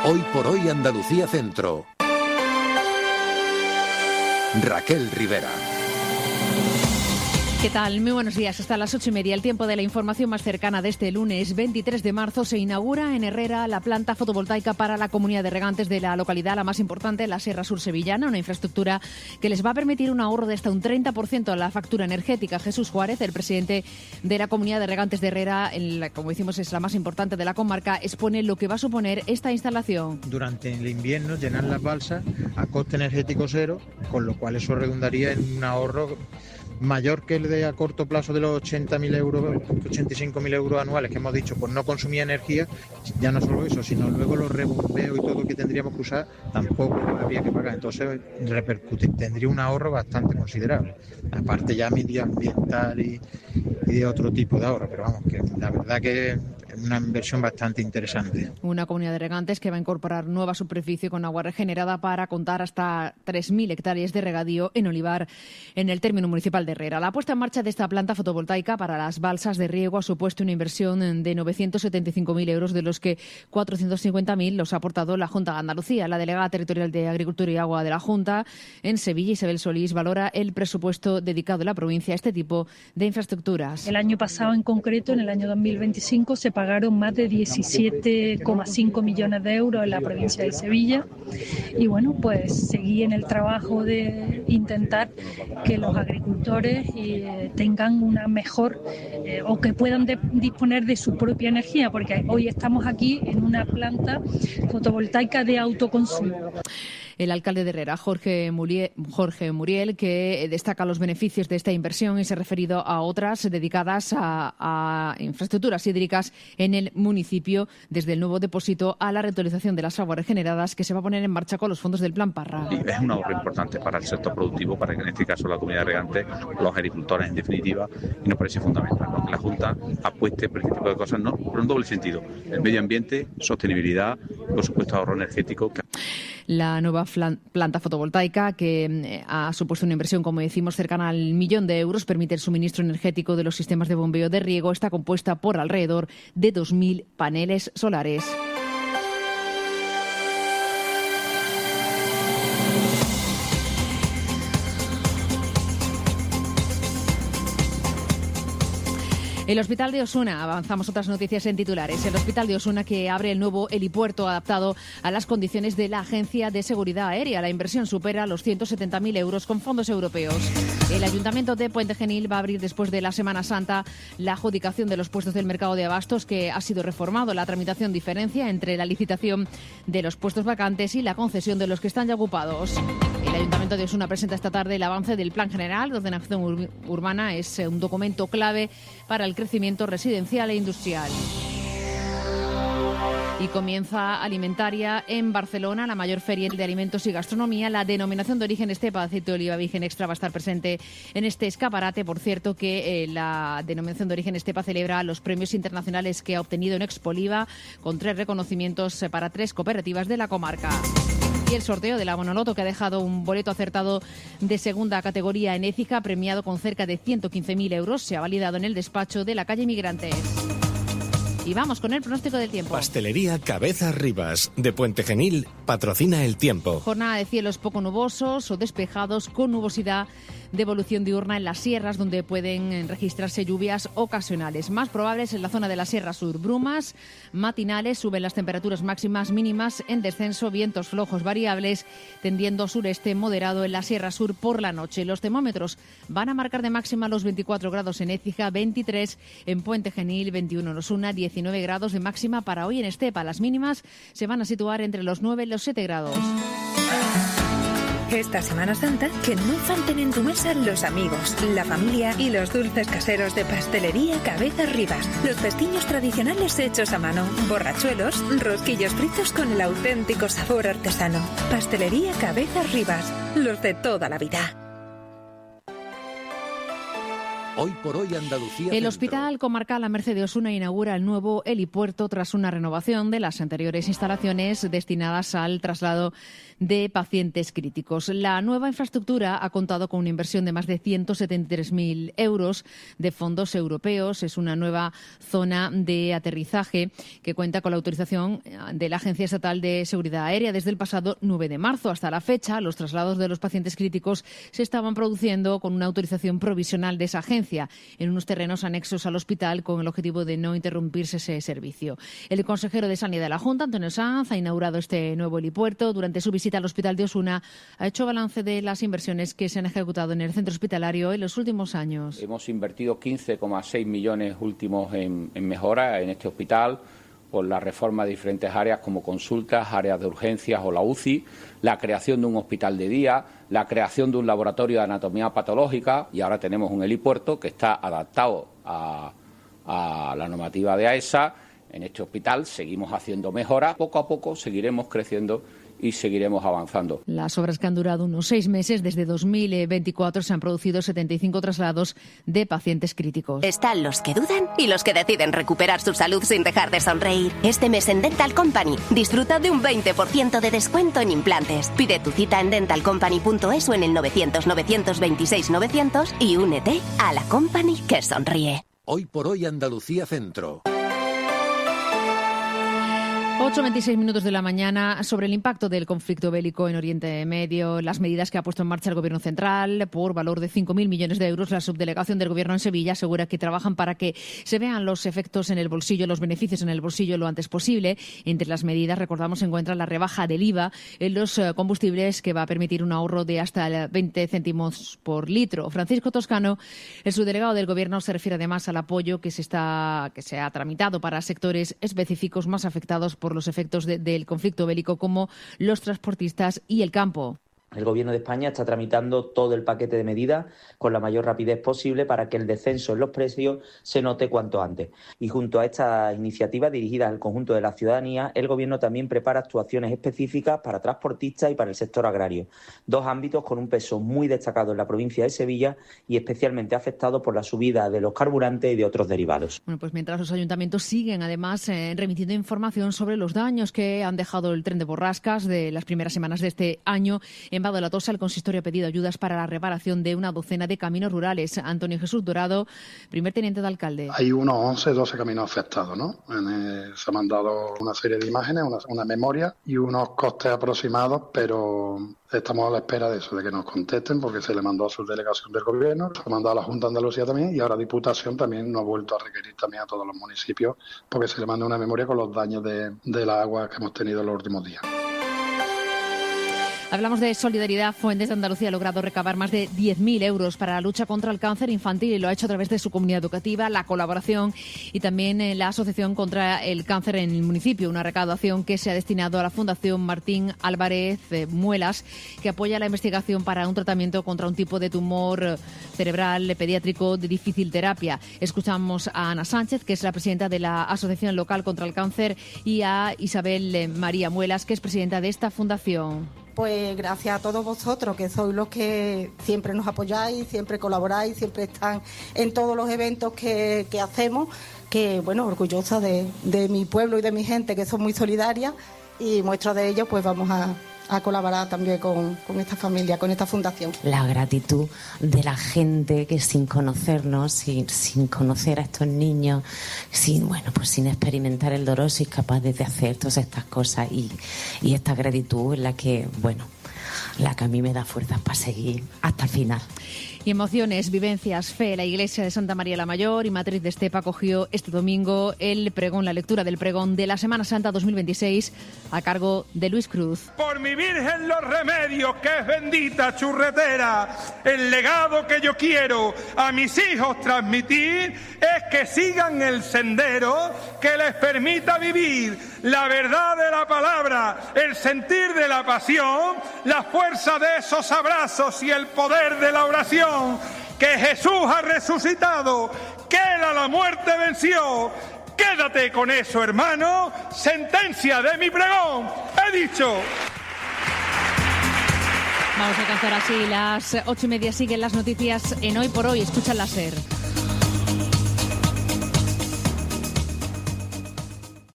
Hoy por hoy Andalucía Centro. Raquel Rivera. ¿Qué tal? Muy buenos días. Hasta las 8:30, el tiempo de la información más cercana de este lunes 23 de marzo. Se inaugura en Herrera la planta fotovoltaica para la comunidad de regantes de la localidad, la más importante, la Sierra Sur Sevillana, una infraestructura que les va a permitir un ahorro de hasta un 30% a la factura energética. Jesús Juárez, el presidente de la comunidad de regantes de Herrera, como decimos es la más importante de la comarca, expone lo que va a suponer esta instalación. Durante el invierno llenar las balsas a coste energético cero, con lo cual eso redundaría en un ahorro mayor que el de a corto plazo de los 80.000 euros, 85.000 euros anuales que hemos dicho, pues no consumía energía. Ya no solo eso, sino luego los rebombeos y todo que tendríamos que usar tampoco habría que pagar. Entonces tendría un ahorro bastante considerable, aparte ya medioambiental y de otro tipo de ahorro, pero vamos, que la verdad que es una inversión bastante interesante. Una comunidad de regantes que va a incorporar nueva superficie con agua regenerada para contar hasta 3.000 hectáreas de regadío en olivar en el término municipal de Herrera. La puesta en marcha de esta planta fotovoltaica para las balsas de riego ha supuesto una inversión de 975.000 euros, de los que 450.000 los ha aportado la Junta de Andalucía. La delegada territorial de Agricultura y Agua de la Junta en Sevilla, Isabel Solís, valora el presupuesto dedicado en la provincia a este tipo de infraestructuras. El año pasado, en concreto, en el año 2025, se pagaron más de 17,5 millones de euros en la provincia de Sevilla. Y bueno, pues seguí en el trabajo de intentar que los agricultores tengan una mejor o que puedan disponer de su propia energía, porque hoy estamos aquí en una planta fotovoltaica de autoconsumo. El alcalde de Herrera, Jorge Muriel, que destaca los beneficios de esta inversión y se ha referido a otras dedicadas a infraestructuras hídricas en el municipio, desde el nuevo depósito a la reutilización de las aguas regeneradas que se va a poner en marcha con los fondos del Plan Parra. Es un ahorro importante para el sector productivo, para que en este caso la comunidad de regantes, los agricultores en definitiva, y nos parece fundamental, ¿no?, que la Junta apueste por este tipo de cosas, ¿no?, por un doble sentido: el medio ambiente, sostenibilidad, por supuesto ahorro energético. La nueva planta fotovoltaica, que ha supuesto una inversión, como decimos, cercana al 1 millón de euros, permite el suministro energético de los sistemas de bombeo de riego. Está compuesta por alrededor de 2.000 paneles solares. El Hospital de Osuna, avanzamos otras noticias en titulares. El Hospital de Osuna, que abre el nuevo helipuerto adaptado a las condiciones de la Agencia de Seguridad Aérea. La inversión supera los 170.000 euros con fondos europeos. El Ayuntamiento de Puente Genil va a abrir después de la Semana Santa la adjudicación de los puestos del mercado de abastos, que ha sido reformado. La tramitación diferencia entre la licitación de los puestos vacantes y la concesión de los que están ya ocupados. El Ayuntamiento de Osuna presenta esta tarde el avance del Plan General de Ordenación Urbana. Es un documento clave para el crecimiento residencial e industrial. Y comienza Alimentaria en Barcelona, la mayor feria de alimentos y gastronomía. La denominación de origen Estepa, aceite de oliva virgen extra, va a estar presente en este escaparate. Por cierto, que la denominación de origen Estepa celebra los premios internacionales que ha obtenido en Expoliva, con 3 reconocimientos para 3 cooperativas de la comarca. Y el sorteo de la Bonoloto, que ha dejado un boleto acertado de segunda categoría en Écija, premiado con cerca de 115.000 euros. Se ha validado en el despacho de la calle Migrantes. Y vamos con el pronóstico del tiempo. Pastelería Cabezas Rivas, de Puente Genil, patrocina el tiempo. Jornada de cielos poco nubosos o despejados, con nubosidad de evolución diurna en las sierras, donde pueden registrarse lluvias ocasionales. Más probables en la zona de la Sierra Sur. Brumas matinales, suben las temperaturas máximas, mínimas en descenso, vientos flojos variables, tendiendo sureste moderado en la Sierra Sur por la noche. Los termómetros van a marcar de máxima los 24 grados en Écija, 23 en Puente Genil, 21 en Osuna, 19 grados de máxima para hoy en Estepa. Las mínimas se van a situar entre los 9 y los 7 grados. Esta Semana Santa, que no falten en tu mesa los amigos, la familia y los dulces caseros de Pastelería Cabezas Rivas. Los festiños tradicionales hechos a mano, borrachuelos, rosquillos fritos con el auténtico sabor artesano. Pastelería Cabezas Rivas, los de toda la vida. Hoy por hoy Andalucía El Centro. Hospital Comarcal La Merced de Osuna inaugura el nuevo helipuerto tras una renovación de las anteriores instalaciones destinadas al traslado de pacientes críticos. La nueva infraestructura ha contado con una inversión de más de 173.000 euros de fondos europeos. Es una nueva zona de aterrizaje que cuenta con la autorización de la Agencia Estatal de Seguridad Aérea desde el pasado 9 de marzo. Hasta la fecha, los traslados de los pacientes críticos se estaban produciendo con una autorización provisional de esa agencia en unos terrenos anexos al hospital con el objetivo de no interrumpirse ese servicio. El consejero de Sanidad de la Junta, Antonio Sanz, ha inaugurado este nuevo helipuerto. Durante su visita al Hospital de Osuna ha hecho balance de las inversiones que se han ejecutado en el centro hospitalario en los últimos años. Hemos invertido 15,6 millones últimos en mejora en este hospital por la reforma de diferentes áreas como consultas, áreas de urgencias o la UCI, la creación de un hospital de día, la creación de un laboratorio de anatomía patológica y ahora tenemos un helipuerto que está adaptado a la normativa de AESA. En este hospital seguimos haciendo mejoras, poco a poco seguiremos creciendo y seguiremos avanzando. Las obras que han durado unos 6 meses, desde 2024 se han producido 75 traslados de pacientes críticos. Están los que dudan y los que deciden recuperar su salud sin dejar de sonreír. Este mes en Dental Company disfruta de un 20% de descuento en implantes. Pide tu cita en dentalcompany.es o en el 900 926 900 y únete a la company que sonríe. Hoy por hoy Andalucía Centro. 8:26 minutos de la mañana. Sobre el impacto del conflicto bélico en Oriente Medio, las medidas que ha puesto en marcha el Gobierno central por valor de 5.000 millones de euros. La subdelegación del Gobierno en Sevilla asegura que trabajan para que se vean los efectos en el bolsillo, los beneficios en el bolsillo lo antes posible. Entre las medidas, recordamos, se encuentra la rebaja del IVA en los combustibles, que va a permitir un ahorro de hasta 20 céntimos por litro. Francisco Toscano, el subdelegado del Gobierno, se refiere además al apoyo que se ha tramitado para sectores específicos más afectados por los efectos del conflicto bélico, como los transportistas y el campo. El Gobierno de España está tramitando todo el paquete de medidas con la mayor rapidez posible para que el descenso en los precios se note cuanto antes. Y junto a estas iniciativas dirigidas al conjunto de la ciudadanía, el Gobierno también prepara actuaciones específicas para transportistas y para el sector agrario. 2 ámbitos con un peso muy destacado en la provincia de Sevilla y especialmente afectados por la subida de los carburantes y de otros derivados. Bueno, pues mientras los ayuntamientos siguen además remitiendo información sobre los daños que han dejado el tren de borrascas de las primeras semanas de este año, en Vado de la Tosa, el consistorio ha pedido ayudas para la reparación de una docena de caminos rurales. Antonio Jesús Dorado, primer teniente de alcalde. Hay unos 12 caminos afectados, ¿no? Se han mandado una serie de imágenes, una memoria y unos costes aproximados, pero estamos a la espera de eso, de que nos contesten, porque se le mandó a su delegación del Gobierno, se le mandó a la Junta de Andalucía también, y ahora Diputación también nos ha vuelto a requerir también a todos los municipios, porque se le manda una memoria con los daños de la agua que hemos tenido en los últimos días. Hablamos de solidaridad. Fuentes de Andalucía ha logrado recabar más de 10.000 euros para la lucha contra el cáncer infantil y lo ha hecho a través de su comunidad educativa, la colaboración y también la Asociación contra el Cáncer en el municipio. Una recaudación que se ha destinado a la Fundación Martín Álvarez Muelas, que apoya la investigación para un tratamiento contra un tipo de tumor cerebral pediátrico de difícil terapia. Escuchamos a Ana Sánchez, que es la presidenta de la Asociación Local contra el Cáncer, y a Isabel María Muelas, que es presidenta de esta fundación. Pues gracias a todos vosotros, que sois los que siempre nos apoyáis, siempre colaboráis, siempre están en todos los eventos que hacemos, que bueno, orgullosa de mi pueblo y de mi gente, que son muy solidarias, y muestra de ello pues vamos a colaborar también con esta familia, con esta fundación. La gratitud de la gente que sin conocernos, sin conocer a estos niños, sin experimentar el dolor, sois capaces de hacer todas estas cosas, y esta gratitud es la que a mí me da fuerzas para seguir hasta el final. Y emociones, vivencias, fe. La iglesia de Santa María la Mayor y Matriz de Estepa acogió este domingo el pregón, la lectura del pregón de la Semana Santa 2026 a cargo de Luis Cruz. Por mi Virgen los remedios, que es bendita churretera, el legado que yo quiero a mis hijos transmitir es que sigan el sendero que les permita vivir la verdad de la palabra, el sentir de la pasión, la fuerza de esos abrazos y el poder de la oración. Que Jesús ha resucitado, que Él a la muerte venció. Quédate con eso, hermano. Sentencia de mi pregón. He dicho. Vamos a alcanzar así las 8:30. Siguen las noticias en Hoy por Hoy. Escucha la SER.